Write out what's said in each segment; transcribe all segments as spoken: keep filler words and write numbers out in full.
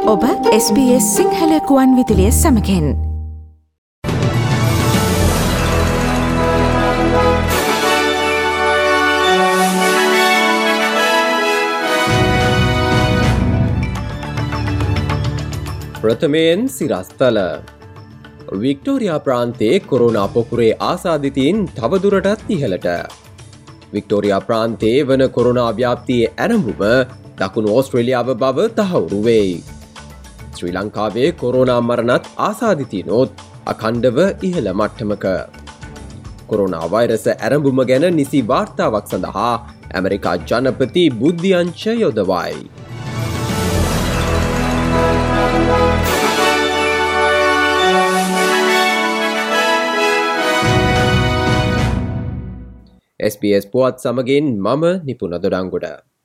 ඔබ S B S Sinhala කුවන් විදුලිය සමගින් ප්‍රථමයෙන් සිරස්තල වික්ටෝරියා ප්‍රාන්තයේ කොරෝනා පොකුරේ ආසාදිතයින් තවදුරටත් ඉහළට. වික්ටෝරියා ප්‍රාන්තයේ වන කොරෝනා ව්‍යාප්තියේ ආරම්භම දකුණු ඕස්ට්‍රේලියාව බව තහවුරු වෙයි. ශ්‍රී ලංකාවේ කොරෝනා මරණත් ආසාදිතයිනොත් අඛණ්ඩව ඉහළ මට්ටමක. කොරෝනා වෛරස ආරම්භම ගැන නිසි වාර්තාවක් සඳහා ඇමරිකා ජනපති බුද්ධිඅංශ යොදවයි. එස් බී එස් පුවත් සමගින් මම නිපුණ දොඩංගොඩ.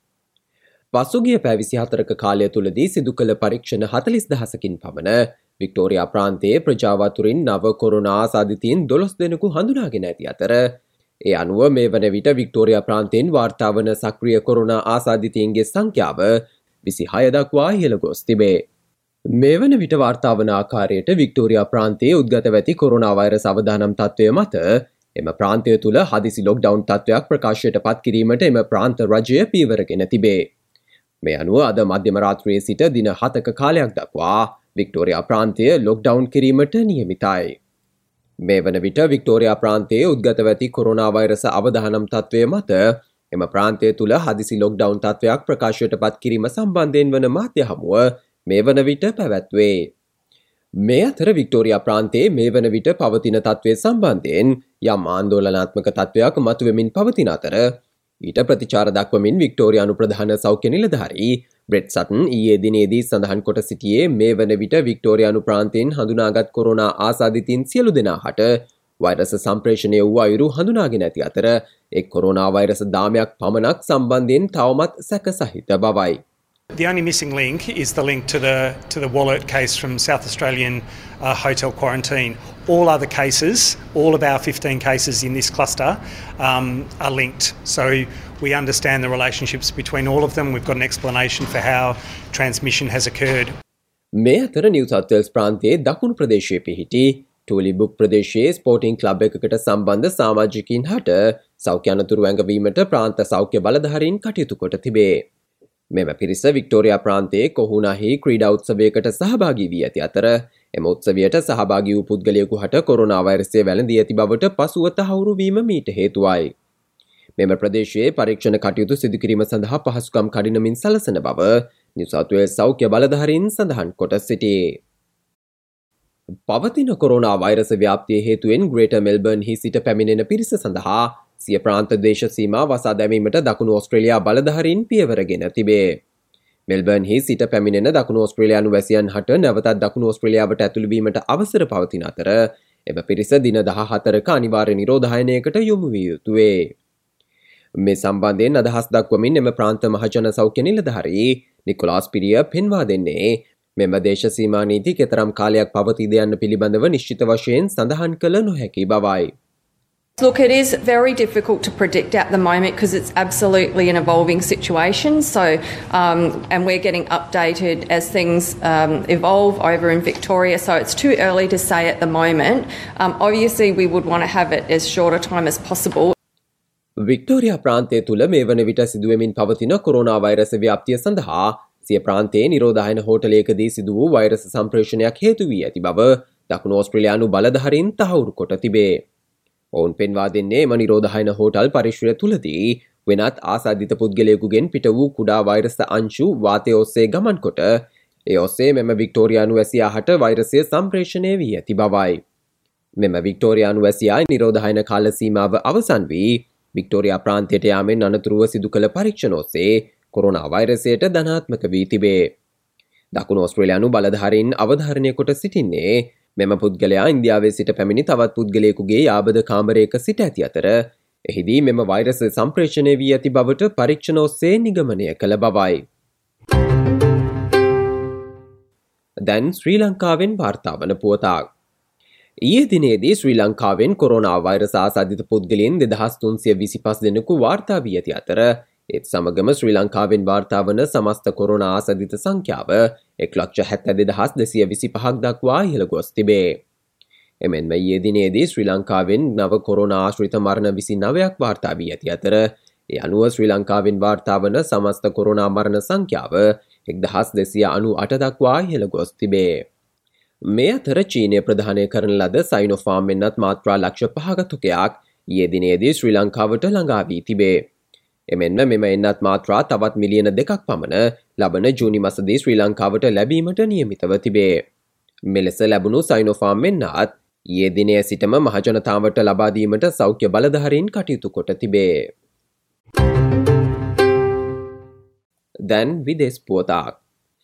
පසුගිය පැය විසිහතරක කාලය තුලදී සිදු කළ පරීක්ෂණ හතළිස් දහසකින් පමණ වික්ටෝරියා ප්‍රාන්තයේ ප්‍රජාව අතුරින් නව කොරෝනා ආසාදිතයින් දොළොස් දෙනෙකු හඳුනාගෙන ඇති අතර ඒ අනුව මේ වන විට වික්ටෝරියා ප්‍රාන්තයෙන් වාර්තා වන සක්‍රිය කොරෝනා ආසාදිතයින්ගේ සංඛ්‍යාව විසිහය දක්වා ඉහළ ගොස් තිබේ. මේ වන විට වාර්තා වන ආකාරයට වික්ටෝරියා ප්‍රාන්තයේ උද්ගතව ඇති කොරෝනා වෛරස් අවදානම් තත්ත්වය මත එම ප්‍රාන්තය තුළ හදිසි ලොක්ඩවුන් තත්ත්වයක් ප්‍රකාශයට පත් කිරීමට එම ප්‍රාන්ත රජය පියවරගෙන තිබේ. මේ අනුව අද මධ්‍යම රාත්‍රියේ සිට දින හතක කාලයක් දක්වා වික්ටෝරියා ප්‍රාන්තය ලොක්ඩවුන් කිරීමට නියමිතයි. මේ වන විට වික්ටෝරියා ප්‍රාන්තයේ උද්ගතව ඇති කොරෝනා වෛරස අවදානම් තත්ත්වය මත එම ප්‍රාන්තය තුළ හදිසි ලොක්ඩවුන් තත්ත්වයක් ප්‍රකාශයට පත් කිරීම සම්බන්ධයෙන් වන මාධ්‍ය හමුව මේ වන විට පැවැත්වේ. මේ අතර වික්ටෝරියා ප්‍රාන්තයේ මේ වන විට පවතින තත්ත්වය සම්බන්ධයෙන් යම් ආන්දෝලනාත්මක තත්ත්වයක් මතුවෙමින් පවතින අතර ඊට ප්‍රතිචාර දක්වමින් වික්ටෝරියානු ප්‍රධාන සෞඛ්‍ය නිලධාරී බ්‍රෙට් සටන් ඊයේ දිනේදී සඳහන් කොට සිටියේ මේ වන විට වික්ටෝරියානු ප්‍රාන්තයෙන් හඳුනාගත් කොරෝනා ආසාදිතයින් සියලු දෙනාට වෛරස සම්ප්‍රේෂණය වූ අයුරු හඳුනාගෙන ඇති අතර එක් කොරෝනා වෛරස දාමයක් පමණක් සම්බන්ධයෙන් තවමත් සැක සහිත බවයි. The only missing link is the link to the to the wallet case from South Australian uh, hotel quarantine. All other cases, all of our fifteen cases in this cluster, um, are linked. So we understand the relationships between all of them. We've got an explanation for how transmission has occurred. මේ අතර New south Wales ප්‍රාන්තයේ දකුණු ප්‍රදේශයේ පිහිටි ටූලිබුක් ප්‍රදේශයේ ස්පෝටිං club එකකට සම්බන්ධ සමාජිකයින් හට සෞඛ්‍ය අනතුරු ඇඟවීමට ප්‍රාන්ත සෞඛ්‍ය බලධාරීන් කටයුතු කොට තිබේ. මෙම පිරිස වික්ටෝරියා ප්‍රාන්තයේ කොහුනාහි ක්‍රීඩා උත්සවයකට සහභාගී වී ඇති අතර එම උත්සවයට සහභාගී වූ පුද්ගලයෙකු හට කොරෝනා වෛරසය වැළඳී ඇති බවට පසුව තහවුරු වීම මීට හේතුවයි. මෙම ප්‍රදේශයේ පරීක්ෂණ කටයුතු සිදු කිරීම සඳහා පහසුකම් කඩිනමින් සලසන බව නිව් සවුත් වේල්ස් සෞඛ්‍ය බලධාරීන් සඳහන් කොට සිටියේ. පවතින කොරෝනා වෛරස ව්‍යාප්තිය හේතුවෙන් ග්‍රේටර් මෙල්බර්න්හි සිට පැමිණෙන පිරිස සඳහා සිය ප්‍රාන්ත දේශ සීමා වසා දැමීමට දකුණු ඕස්ට්‍රේලියා බලධාරීන් පියවරගෙන තිබේ. මෙල්බර්න්හි සිට පැමිණෙන දකුණු ඕස්ට්‍රේලියානු වැසියන් හට නැවතත් දකුණු ඕස්ට්‍රේලියාවට ඇතුළු වීමට අවසර පවතින අතර එම පිරිස දින දහහතරක අනිවාර්ය නිරෝධායනයකට යොමු විය යුතුය. මේ සම්බන්ධයෙන් අදහස් දක්වමින් එම ප්‍රාන්ත මහජන සෞඛ්‍ය නිලධාරී නිකොලාස් පිරිය පෙන්වා දෙන්නේ මෙම දේශ සීමා නීති කෙතරම් කාලයක් පවතීද යන්න පිළිබඳව නිශ්චිත වශයෙන් සඳහන් කළ නොහැකි බවයි. Look, it is very difficult to predict at the moment because it's absolutely an evolving situation. So, um, and we're getting updated as things um, evolve over in Victoria. So it's too early to say at the moment. Um, obviously, we would want to have it as short a time as possible. Victoria ප්‍රාන්තය තුළ මේ වන විට සිදුවෙමින් පවතින corona වෛරස ව්‍යාප්තිය සඳහා සිය ප්‍රාන්තයේ නිරෝධායන හෝටලයකදී සිදු වූ වෛරස සම්ප්‍රේෂණයක් හේතු වී ඇති බව දකුණු ඕස්ට්‍රේලියානු බලධාරීන් තහවුරු කොට තිබේ. ඔවුන් පෙන්වා දෙන්නේ එම නිරෝධායන හෝටල් පරිශ්‍රය තුළදී වෙනත් ආසාදිත පුද්ගලයෙකුගෙන් පිට වූ කුඩා වෛරස අංශු වාතය ඔස්සේ ගමන් කොට ඒ ඔස්සේ මෙම වික්ටෝරියානු වැසියා හට වෛරසය සම්ප්‍රේෂණය වී ඇති බවයි. මෙම වික්ටෝරියානු වැසියා නිරෝධායන කාල සීමාව අවසන් වී වික්ටෝරියා ප්‍රාන්තයට යාමෙන් අනතුරුව සිදු කළ පරීක්ෂණ ඔස්සේ කොරෝනා වෛරසයට ධනාත්මක වී තිබේ. දකුණු ඕස්ට්‍රේලියානු බලධාරීන් අවධාරණය කොට සිටින්නේ මෙම පුද්ගලයා ඉන්දියාවේ සිට පැමිණි තවත් පුද්ගලයෙකුගේ යාබද කාමරයක සිට ඇති අතර එහිදී මෙම වෛරස සම්ප්‍රේෂණය වී ඇති බවට පරීක්ෂණ ඔස්සේ නිගමනය කළ බවයි. දැන් ශ්‍රී ලංකාවෙන් වාර්තා වන පුවතක්. ඊයේ දිනේදී ශ්‍රී ලංකාවෙන් කොරෝනා වෛරස ආසාදිත පුද්ගලයන් දෙදහස් තුන්සිය විසිපස් දෙනෙකු වාර්තා වී ඇති අතර ඒත් සමගම ශ්‍රී ලංකාවෙන් වාර්තා වන සමස්ත කොරෝනා ආසාදිත සංඛ්‍යාව එක් ලක්ෂ හැත්තෑ දෙදහස් දෙසිය විසි පහක් දක්වා ඉහළ ගොස් තිබේ. එමෙන්ම ඊයේ දිනේදී ශ්‍රී ලංකාවෙන් නව කොරෝනා ආශ්‍රිත මරණ විසි නවයක් වාර්තා වී ඇති අතර ඒ අනුව ශ්‍රී ලංකාවෙන් වාර්තා වන සමස්ත කොරෝනා මරණ සංඛ්‍යාව එක්දහස් දෙසිය අනූඅට දක්වා ඉහළ ගොස් තිබේ. මේ අතර චීනය ප්‍රධානය කරන ලද සයිනෝෆාර්ම් වෙනත් මාත්‍රා ලක්ෂ පහක තොකයක් ඊයේ දිනේදී ශ්‍රී ලංකාවට ළඟා වී තිබේ. එමෙන්ම මෙම එන්නත් මාත්‍රා තවත් මිලියන දෙකක් පමණ ලබන ජූනි මාසදී ශ්‍රී ලංකාවට ලැබීමට නියමිතව තිබේ. මෙලෙස ලැබුණු සයිනෝෆාර්ම් වෙන්නත් ඊයේ දිනය සිටම මහජනතාවට ලබා දීමට සෞඛ්‍ය බලධාරීන් කටයුතු කොට තිබේ. දැන් විදේශ පුවතක්.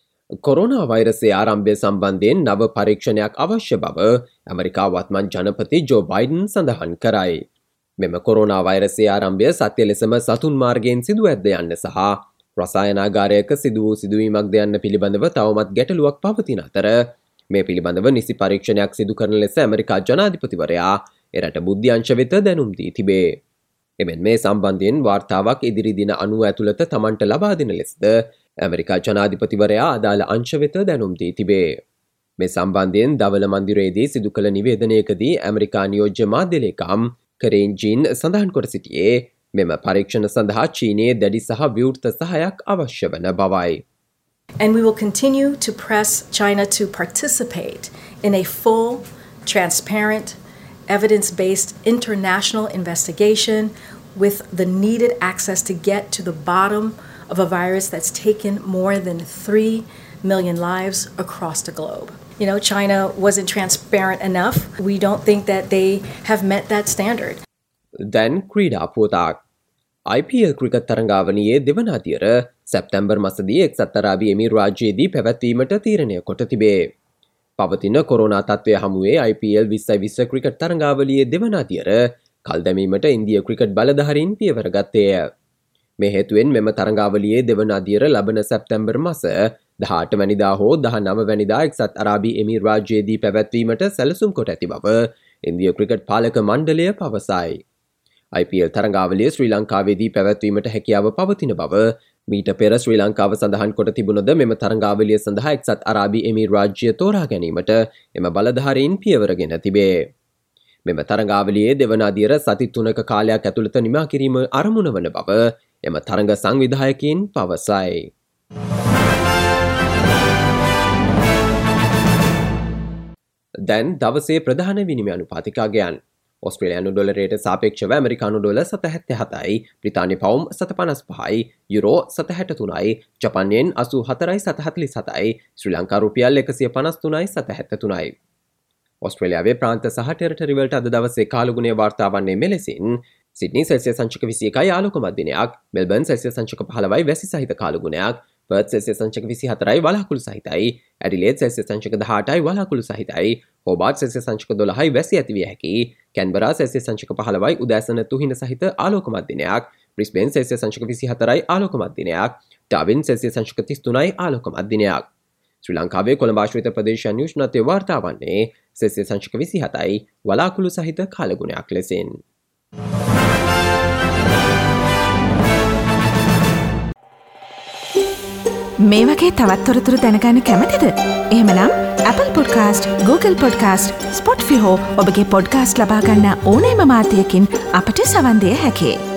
කොරෝනා වෛරසයේ ආරම්භය සම්බන්ධයෙන් නව පරීක්ෂණයක් අවශ්‍ය බව ඇමරිකා වත්මන් ජනපති ජෝ බයිඩන් සඳහන් කරයි. මෙම කොරෝනා වෛරසයේ ආරම්භය සත්‍ය ලෙසම සතුන් මාර්ගයෙන් සිදු ඇද්ද යන්න සහ රසායනාගාරයක සිදු වූ සිදුවීමක්ද යන්න පිළිබඳව තවමත් ගැටලුවක් පවතින අතර මේ පිළිබඳව නිසි පරීක්ෂණයක් සිදු කරන ලෙස ඇමරිකා ජනාධිපතිවරයා එරට බුද්ධ්‍යංශ වෙත දැනුම් දී තිබේ. එමෙන් මේ සම්බන්ධයෙන් වාර්තාවක් ඉදිරි දින අනුව ඇතුළත තමන්ට ලබා දෙන ලෙසද ඇමරිකා ජනාධිපතිවරයා අදාළ අංශ වෙත දැනුම් දී තිබේ. මේ සම්බන්ධයෙන් දවල මන්දිරයේදී සිදු කළ නිවේදනයකදී ඇමරිකා නියෝජ්‍ය මාධ්‍ය ලේකම් කරේන් ජීන් සඳහන් කොට සිටියේ මෙම පරීක්ෂණ සඳහා චීනයේ දැඩි සහ විවෘත සහායක් අවශ්‍ය වන බවයි. And we will continue to press China to participate in a full, transparent, evidence-based international investigation with the needed access to get to the bottom of a virus that's taken more than three million lives across the globe. You know, China wasn't transparent enough. We don't think that they have met that standard. දැන් ක්‍රීඩා පුවතක්. I P L cricket තරඟාවලියේ දෙවන අදියර සැප්තැම්බර් මාසදී එක්සත් අරාබි එමිරාජ්‍යයේදී පැවැත්වීමට තීරණය කොට තිබේ. පවතින කොරෝනා තත්ත්වය හමුවේ I P L විස්සයි විස්ස ක්‍රිකට් තරඟාවලියේ දෙවන අදියර කල් දැමීමට ඉන්දිය ක්‍රිකට් බලධාරීන් පියවර ගත්තේය. මේ හේතුවෙන් මෙම තරඟාවලියේ දෙවන අදියර ලබන සැප්තැම්බර් මාස දහඅට වැනිදා හෝ දහනව වැනිදා එක්සත් අරාබි එමිරාජ්‍යයේදී පැවැත්වීමට සැලසුම් කොට ඇති බව ඉන්දිය ක්‍රිකට් පාලක මණ්ඩලය පවසයි. I P L තරඟාවලිය ශ්‍රී ලංකාවේදී පැවැත්වීමට හැකියාව පවතින බව මීට පෙර ශ්‍රී ලංකාව සඳහන් කොට තිබුණද මෙම තරඟාවලිය සඳහා එක්සත් අරාබි එමිරාජ්‍ය තෝරා ගැනීමට එම බලධාරීන් පියවරගෙන තිබේ. මෙම තරඟාවලියේ දෙවන අදියර සති තුනක කාලයක් ඇතුළත නිමා කිරීම අරමුණ වන බව එම තරඟ සංවිධායකයින් පවසයි. දැන් දවසේ ප්‍රධාන විනිමය අනුපාතිකාගයන්. ඔස්ට්‍රේලියානු ඩොලරයට සාපේක්ෂව ඇමරිකානු ඩොලර් සත හැත්තෑ හතයි, බ්‍රිතාන්‍ය පවුම් සත පනස් පහයි, යුරෝ සත හැට තුනයි, ජපාන් යෙන් අසූ හතරයි සත හතළිස් හතයි, ශ්‍රී ලංකා රුපියල් එකසිය පනස් තුනයි සත හැත්තෑ තුනයි. ඔස්ට්‍රේලියාවේ ප්‍රාන්ත සහ ටෙරිටරි වලට අද දවසේ කාලගුණය වාර්තා වන්නේ මෙලෙසින්: සිඩ්නි සෙල්සියස් සංචක විසි එකයි ආලෝකමත් දිනයක්, මෙල්බර්න් සෙල්සියස් සංචක පහළොවයි වැසි සහිත කාලගුණයක්, පර්ත් සෙල්සියස් සංචක විසි හතරයි වලාකුළු සහිතයි, ඇඩිලේඩ් සෙල්සියස් සංචක දහඅටයි වලාකුළු සහිතයි, හෝබාර්ට් සෙල්සියස් සංචක දොළහයි වැසි ඇති විය හැකි, කැන්බරා සෙල්සියස් සංචක පහළොවයි උදෑසන තුහින සහිත ආලෝකමත් දිනයක්, බ්‍රිස්බේන් සෙල්සියස් සංචක විසි හතරයි ආලෝකමත් දිනයක්, ඩාවින් සෙල්සියස් සංචක තිස් තුනයි ආලෝකමත් දිනයක්. ශ්‍රී ලංකාවේ කොළඹ ආශ්‍රිත ප්‍රදේශයන් උෂ්ණත්වය වාර්තා වන්නේ සෙල්සියස් සංචක විසි හතයි වලාකුළු සහිත කාලගුණයක් ලෙසින්. මේ වගේ තවත් තොරතුරු දැනගන්න කැමතිද? එහෙමනම් Apple Podcast, Google Podcast, Spotify හෝ ඔබගේ පොඩ්කාස්ට් ලබා ගන්න ඕනෑම මාධ්‍යයකින් අපට සවන් දිය හැකියි.